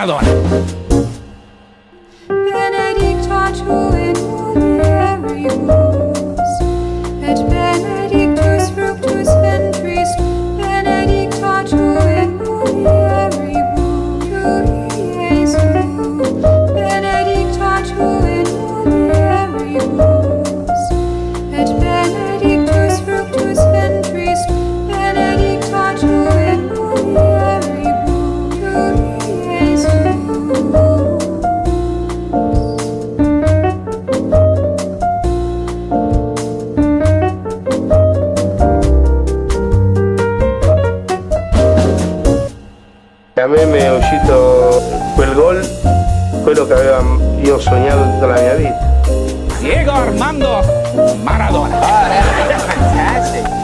Maradona. Benedictatur in mulieribus, et benedictus fructus ventris, benedictatur in mulieribus, Iesu, benedictatur in mulieribus, et benedictus fructus ventris, benedictatur in mulieribus, Iesu. A me mi è uscito quel gol, quello che avevo io sognato tutta la mia vita. Diego Armando Maradona. Oh, that's fantastic.